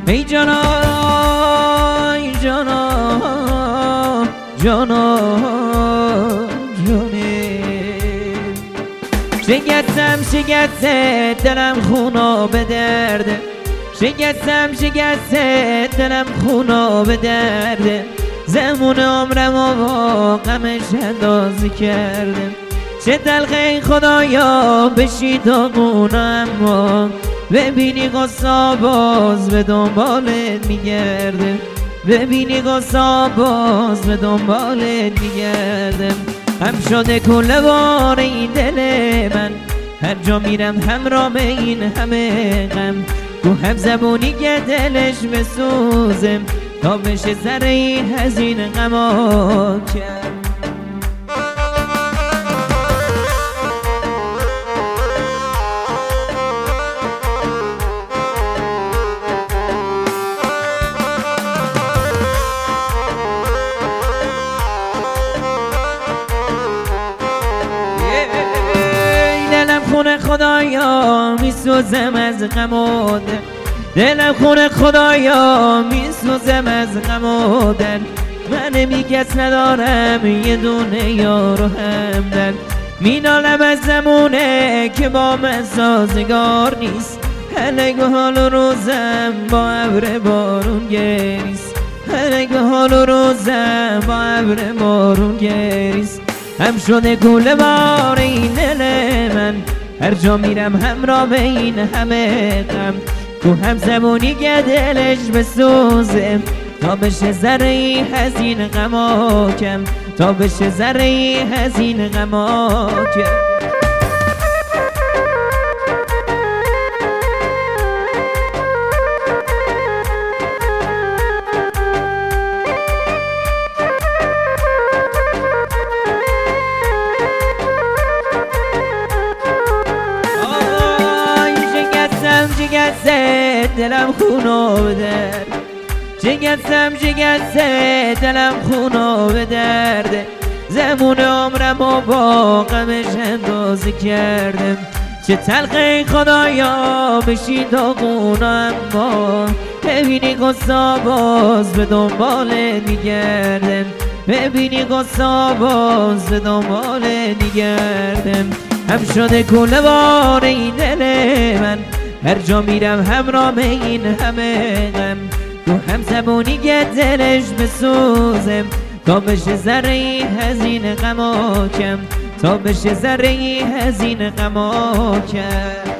ای جانا ای جانا جانا جانه شکستم شکسته دلم خونو به درده شکستم شکسته دلم خونو به درده زمون عمرم و با غمش اندازی کردم چه تلخه خدایا بشی داغونا اما ببینی قصا باز به دنبالت میگردم ببینی قصا باز به دنبالت میگردم هم شده کل بار این دل من هر جا میرم همراه این همه غم تو هم زبونی که دلش بسوزم تا بشه سر این حزین غما کرد خونه خدایا میسوزم از غم و دل دلم خونه خدایا میسوزم از غم و دل من بیکس ندارم یه دونه یار و همدل مینالم از زمونه که با من سازگار نیست هلک حال و روزم با ابر بارون گریست هلک حال و روزم با ابر بارون گریست هم شده کوله بار این دل من هر جا میرم همراه به این همه غم تو هم زبونی که دلش بسوزم تا بشه ذره حزین غما کم تا بشه ذره حزین غما کم شکسته دلم خونو به درد شکستم شکسته دلم خونو به درد زمون عمرم و با غمش اندازی کردم چه تلخه خدایا بشی داغونا اما ببینی قصا باز به دنبالت میگردم ببینی قصا باز به دنبالت میگردم هم شده کوله بار این دل من هر جا میرم همراه این همه غم تو هم زبونی که دلش بسوزم تا بشه ذره حزین غما کم تا بشه ذره حزین غما کم